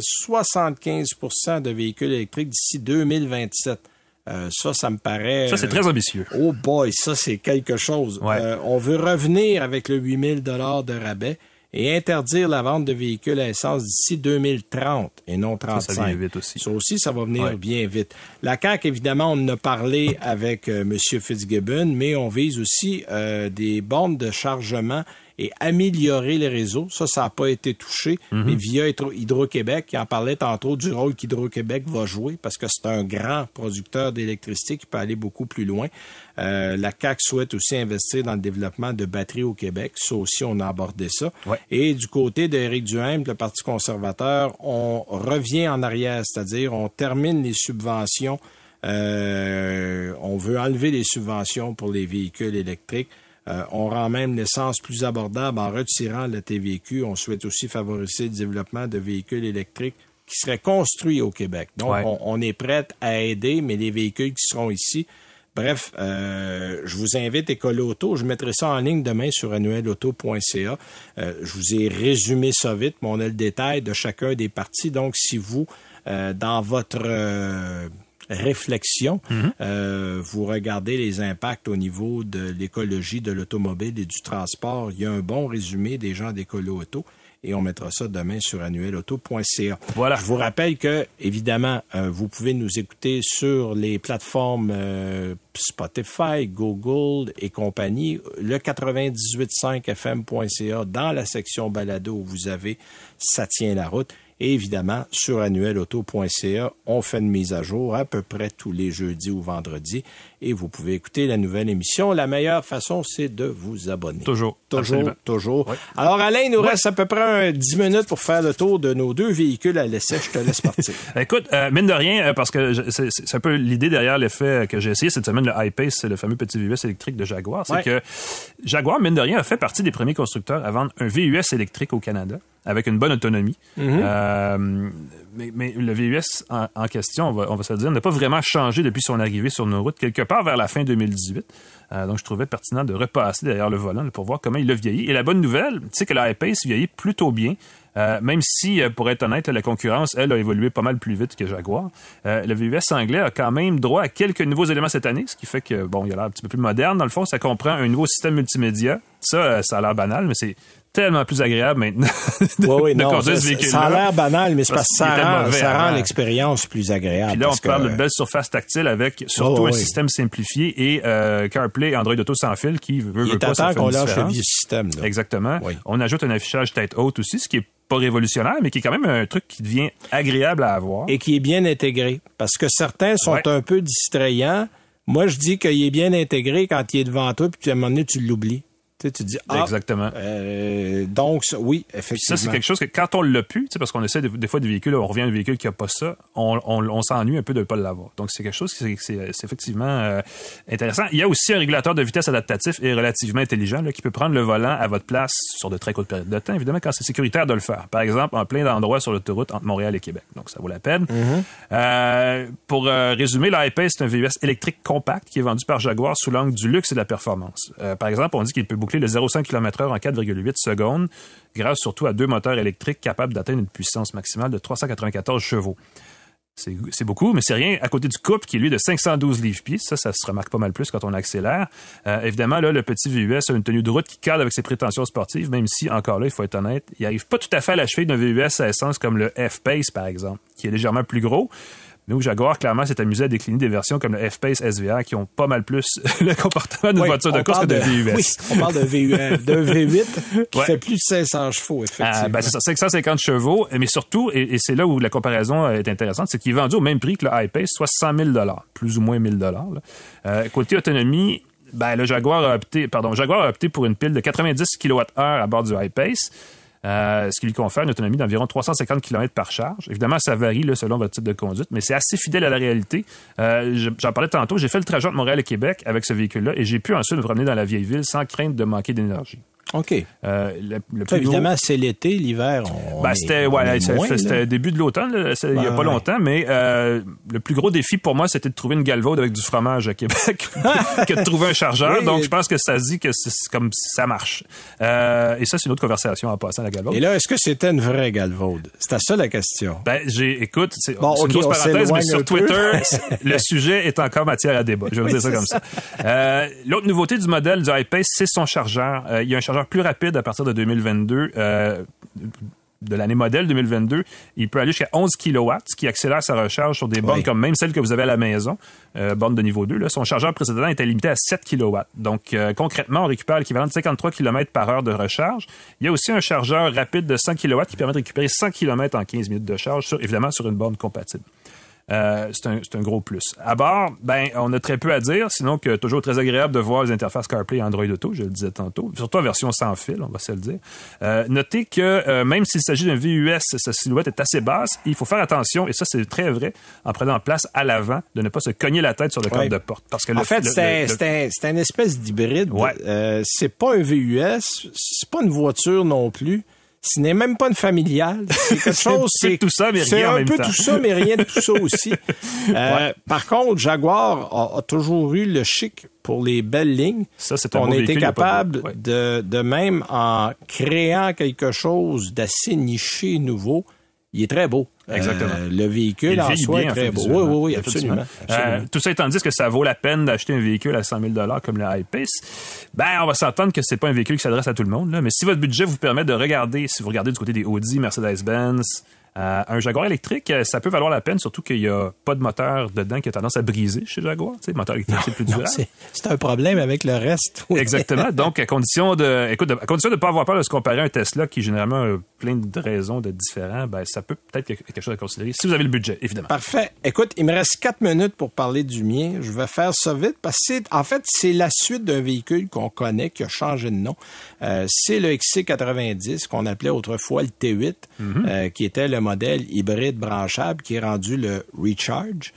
75% de véhicules électriques d'ici 2027. Ça me paraît... Ça, c'est très ambitieux. Oh boy, ça, c'est quelque chose. Ouais. On veut revenir avec le 8 000 de rabais et interdire la vente de véhicules à essence d'ici 2030 et non 35. Ça vient vite aussi. Ça aussi, ça va venir bien vite. La CAQ, évidemment, on en a parlé avec M. Fitzgibbon, mais on vise aussi des bornes de chargement et améliorer les réseaux. Ça n'a pas été touché, mais via Hydro-Québec, qui en parlait tantôt du rôle qu'Hydro-Québec va jouer, parce que c'est un grand producteur d'électricité qui peut aller beaucoup plus loin. La CAQ souhaite aussi investir dans le développement de batteries au Québec. Ça aussi, on a abordé ça. Ouais. Et du côté d'Éric Duhaime, le Parti conservateur, on revient en arrière, c'est-à-dire on termine les subventions. On on veut enlever les subventions pour les véhicules électriques. On rend même l'essence plus abordable en retirant le TVQ. On souhaite aussi favoriser le développement de véhicules électriques qui seraient construits au Québec. Donc, on est prêt à aider, mais les véhicules qui seront ici... Bref, je vous invite, Écolo-Auto, je mettrai ça en ligne demain sur annuelauto.ca. Je vous ai résumé ça vite, mais on a le détail de chacun des parties. Donc, si vous, dans votre réflexion, vous regardez les impacts au niveau de l'écologie, de l'automobile et du transport, il y a un bon résumé des gens d'Écolo-Auto. Et on mettra ça demain sur annuelauto.ca. Voilà. Je vous rappelle que, évidemment, vous pouvez nous écouter sur les plateformes Spotify, Google et compagnie, le 98.5fm.ca dans la section balado où vous avez Ça tient la route. Et évidemment, sur annuelauto.ca, on fait une mise à jour à peu près tous les jeudis ou vendredis. Et vous pouvez écouter la nouvelle émission. La meilleure façon, c'est de vous abonner. Toujours. Oui. Alors, Alain, il nous reste à peu près 10 minutes pour faire le tour de nos 2 véhicules à l'essai. Je te laisse partir. Écoute, mine de rien, parce que c'est un peu l'idée derrière l'effet que j'ai essayé cette semaine, le I-Pace, c'est le fameux petit VUS électrique de Jaguar. C'est que Jaguar, mine de rien, a fait partie des premiers constructeurs à vendre un VUS électrique au Canada, avec une bonne autonomie. Mais le VUS en question, on va se le dire, n'a pas vraiment changé depuis son arrivée sur nos routes, quelque part vers la fin 2018. Donc, je trouvais pertinent de repasser derrière le volant pour voir comment il a vieilli. Et la bonne nouvelle, c'est que la I-Pace vieillit plutôt bien. Même si, pour être honnête, la concurrence, elle, a évolué pas mal plus vite que Jaguar. Le VUS anglais a quand même droit à quelques nouveaux éléments cette année, ce qui fait que, bon, il a l'air un petit peu plus moderne. Dans le fond, ça comprend un nouveau système multimédia. Ça a l'air banal, mais c'est tellement plus agréable maintenant de conduire ce véhicule-là. Ça a l'air banal, mais c'est parce que ça rend l'expérience plus agréable. Puis là, on parle d'une belle surface tactile avec surtout un système simplifié et CarPlay et Android Auto sans fil qui veut pas ça faire une différence. qu'on lâche le vieux système. Là. Exactement. Oui. On ajoute un affichage tête haute aussi, ce qui est pas révolutionnaire, mais qui est quand même un truc qui devient agréable à avoir. Et qui est bien intégré. Parce que certains sont un peu distrayants. Moi, je dis qu'il est bien intégré quand il est devant toi, puis à un moment donné, tu l'oublies. Tu dis, exactement. Donc, oui, effectivement. Ça, c'est quelque chose que quand on l'a pu, parce qu'on essaie des fois des véhicules, on revient à un véhicule qui n'a pas ça, on s'ennuie un peu de ne pas l'avoir. Donc, c'est quelque chose qui c'est effectivement intéressant. Il y a aussi un régulateur de vitesse adaptatif et relativement intelligent là, qui peut prendre le volant à votre place sur de très courtes périodes de temps, évidemment, quand c'est sécuritaire de le faire. Par exemple, en plein d'endroits sur l'autoroute entre Montréal et Québec. Donc, ça vaut la peine. Pour résumer, la I-Pace, c'est un VUS électrique compact qui est vendu par Jaguar sous l'angle du luxe et de la performance. Par exemple, on dit qu'il peut boucler le 0,5 km/h en 4,8 secondes, grâce surtout à 2 moteurs électriques capables d'atteindre une puissance maximale de 394 chevaux. C'est beaucoup, mais c'est rien à côté du couple qui est, lui, de 512 livres-pieds. Ça se remarque pas mal plus quand on accélère. Évidemment, là, le petit VUS a une tenue de route qui cadre avec ses prétentions sportives, même si, encore là, il faut être honnête, il n'arrive pas tout à fait à la cheville d'un VUS à essence comme le F-Pace, par exemple, qui est légèrement plus gros. Nous, Jaguar, clairement, s'est amusé à décliner des versions comme le F-Pace SVR qui ont pas mal plus le comportement d'une voiture de course que de VUS. Oui, on parle d'un V8 qui fait plus de 500 chevaux, effectivement. C'est ça, 550 chevaux, mais surtout, et c'est là où la comparaison est intéressante, c'est qu'il est vendu au même prix que le I-Pace, soit 100 000 $, plus ou moins 1 000 $. Côté autonomie, le Jaguar a opté pour une pile de 90 kWh à bord du I-Pace. Ce qui lui confère une autonomie d'environ 350 km par charge. Évidemment, ça varie là, selon votre type de conduite, mais c'est assez fidèle à la réalité. J'en parlais tantôt, j'ai fait le trajet entre Montréal et Québec avec ce véhicule-là et j'ai pu ensuite me promener dans la vieille ville sans crainte de manquer d'énergie. OK. Évidemment, c'est l'été, l'hiver. C'était début de l'automne, il n'y a pas longtemps, mais le plus gros défi pour moi, c'était de trouver une galvaude avec du fromage à Québec que de trouver un chargeur. Donc, je pense que ça se dit que c'est comme ça marche. Et ça, c'est une autre conversation en passant à la galvaude. Et là, est-ce que c'était une vraie galvaude? C'était ça la question. Écoute, c'est une grosse parenthèse, mais sur Twitter, le sujet est encore matière à débat. Je vais vous dire ça comme ça. L'autre nouveauté du modèle du I-Pace, c'est son chargeur. Il y a un chargeur plus rapide à partir de 2022, de l'année modèle 2022. Il peut aller jusqu'à 11 kW, ce qui accélère sa recharge sur des bornes comme même celle que vous avez à la maison, borne de niveau 2. Là. Son chargeur précédent était limité à 7 kW. Donc, concrètement, on récupère l'équivalent de 53 km par heure de recharge. Il y a aussi un chargeur rapide de 100 kW qui permet de récupérer 100 km en 15 minutes de charge, évidemment sur une borne compatible. c'est un gros plus. À bord, on a très peu à dire, sinon que toujours très agréable de voir les interfaces CarPlay et Android Auto, je le disais tantôt, surtout en version sans fil, on va se le dire. Notez que même s'il s'agit d'un VUS, sa silhouette est assez basse, il faut faire attention, et ça c'est très vrai, en prenant place à l'avant, de ne pas se cogner la tête sur le cadre de porte. Parce que c'est une espèce d'hybride. Ouais. C'est pas un VUS, c'est pas une voiture non plus. Ce n'est même pas une familiale. C'est quelque chose. C'est tout ça, mais rien en même temps. C'est un peu tout ça, mais rien de tout ça aussi. Par contre, Jaguar a toujours eu le chic pour les belles lignes. Ça, c'est un On beau a été véhicule, capable de même en créant quelque chose d'assez niché, nouveau. Il est très beau. Exactement. Le véhicule en soi est très beau. Oui, absolument. Tout ça étant dit, est-ce que ça vaut la peine d'acheter un véhicule à 100 000 $ comme le I-Pace? On va s'entendre que c'est pas un véhicule qui s'adresse à tout le monde, là. Mais si votre budget vous permet de regarder, si vous regardez du côté des Audi, Mercedes-Benz, un Jaguar électrique, ça peut valoir la peine, surtout qu'il n'y a pas de moteur dedans qui a tendance à briser chez Jaguar. Tu sais, le moteur électrique, c'est plus durable. C'est un problème avec le reste. Oui. Exactement. Donc, à condition de ne pas avoir peur de se comparer à un Tesla qui, généralement, a plein de raisons de différents, ça peut être quelque chose à considérer, si vous avez le budget, évidemment. Parfait. Écoute, il me reste 4 minutes pour parler du mien. Je vais faire ça vite parce que c'est la suite d'un véhicule qu'on connaît, qui a changé de nom. C'est le XC90, qu'on appelait autrefois le T8, qui était le modèle hybride branchable qui est rendu le Recharge.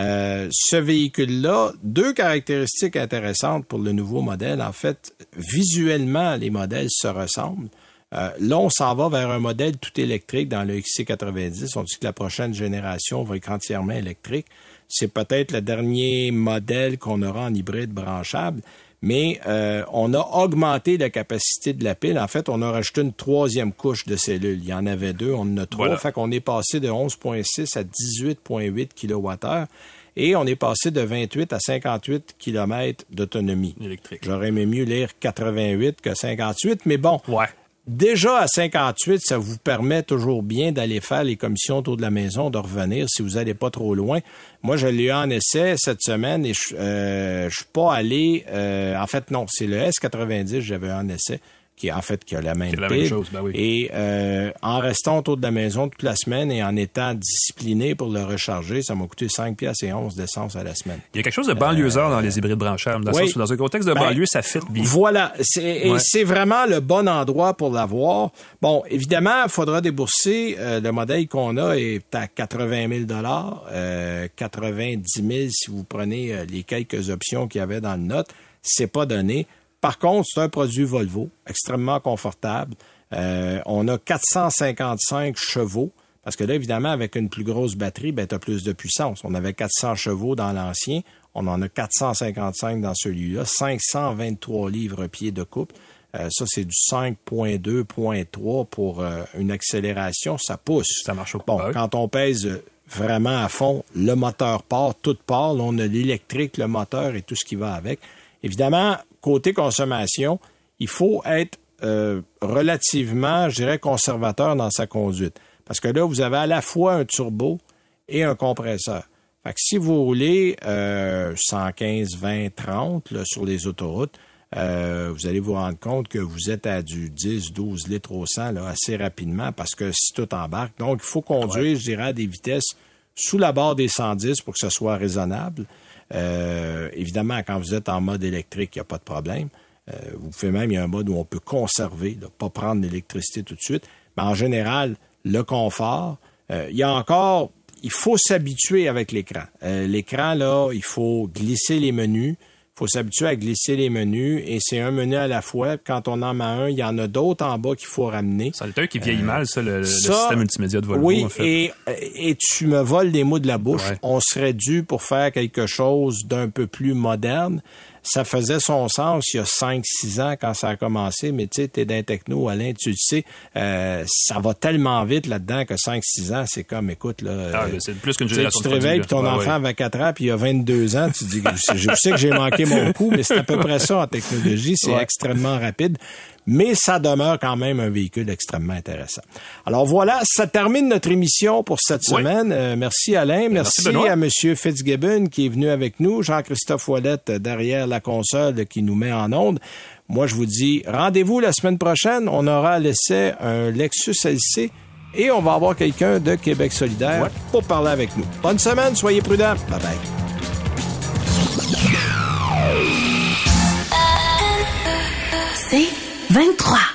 Ce véhicule-là, 2 caractéristiques intéressantes pour le nouveau modèle. En fait, visuellement, les modèles se ressemblent. Là, on s'en va vers un modèle tout électrique dans le XC90. On dit que la prochaine génération va être entièrement électrique. C'est peut-être le dernier modèle qu'on aura en hybride branchable. Mais on a augmenté la capacité de la pile. En fait, on a rajouté une 3e couche de cellules. Il y en avait 2, on en a 3. Voilà. Fait qu'on est passé de 11,6 à 18,8 kWh. Et on est passé de 28 à 58 km d'autonomie. Électrique. J'aurais aimé mieux lire 88 que 58, mais bon. Ouais. Déjà, à 58, ça vous permet toujours bien d'aller faire les commissions autour de la maison, de revenir si vous n'allez pas trop loin. Moi, je l'ai eu en essai cette semaine et je suis pas allé... en fait, non, c'est le S90 j'avais eu en essai, qui a la même chose, oui. Et en restant autour de la maison toute la semaine et en étant discipliné pour le recharger, ça m'a coûté 5,11 d'essence à la semaine. Il y a quelque chose de banlieusard dans les hybrides branchables. Dans un contexte de banlieue, ça fit bien. Voilà. C'est vraiment le bon endroit pour l'avoir. Bon, évidemment, il faudra débourser. Le modèle qu'on a est à 80 000 $, 90 000 si vous prenez les quelques options qu'il y avait dans le note. C'est pas donné. Par contre, c'est un produit Volvo, extrêmement confortable. On a 455 chevaux, parce que là, évidemment, avec une plus grosse batterie, tu as plus de puissance. On avait 400 chevaux dans l'ancien, on en a 455 dans celui-là, 523 livres-pieds de couple. Ça, c'est du 5.2.3 pour une accélération, ça pousse. Ça marche au Bon, quand on pèse vraiment à fond, le moteur part, tout part. Là, on a l'électrique, le moteur et tout ce qui va avec. Évidemment, côté consommation, il faut être relativement, je dirais, conservateur dans sa conduite. Parce que là, vous avez à la fois un turbo et un compresseur. Fait que si vous roulez 115, 20, 30 là, sur les autoroutes, vous allez vous rendre compte que vous êtes à du 10, 12 litres au 100 là, assez rapidement parce que si tout embarque. Donc, il faut conduire, je dirais, à des vitesses sous la barre des 110 pour que ce soit raisonnable. Évidemment, quand vous êtes en mode électrique, il n'y a pas de problème. Vous pouvez même, il y a un mode où on peut conserver, là, pas prendre l'électricité tout de suite. Mais en général, le confort, il y a encore, il faut s'habituer avec l'écran. L'écran, là, il faut glisser les menus. Il faut s'habituer à glisser les menus et c'est un menu à la fois. Quand on en met un, il y en a d'autres en bas qu'il faut ramener. C'est un qui vieillit mal, ça, le système multimédia de Volvo. Oui, en fait. et tu me voles des mots de la bouche. Ouais. On serait dû pour faire quelque chose d'un peu plus moderne. Ça faisait son sens il y a 5-6 ans quand ça a commencé, mais tu sais, t'es d'un techno, Alain, tu le sais, ça va tellement vite là-dedans que 5-6 ans, c'est comme, écoute, là... c'est plus qu'une génération tu te réveilles, puis ton enfant avait 4 ans, puis il y a 22 ans, tu te dis, je sais que j'ai manqué mon coup, mais c'est à peu près ça en technologie, c'est extrêmement rapide. Mais ça demeure quand même un véhicule extrêmement intéressant. Alors voilà, ça termine notre émission pour cette semaine. Merci Alain, merci à M. Fitzgibbon qui est venu avec nous, Jean-Christophe Ouellette derrière la console qui nous met en onde. Moi, je vous dis rendez-vous la semaine prochaine. On aura à l'essai un Lexus LC Et on va avoir quelqu'un de Québec solidaire pour parler avec nous. Bonne semaine, soyez prudents. Bye-bye. C'est 23.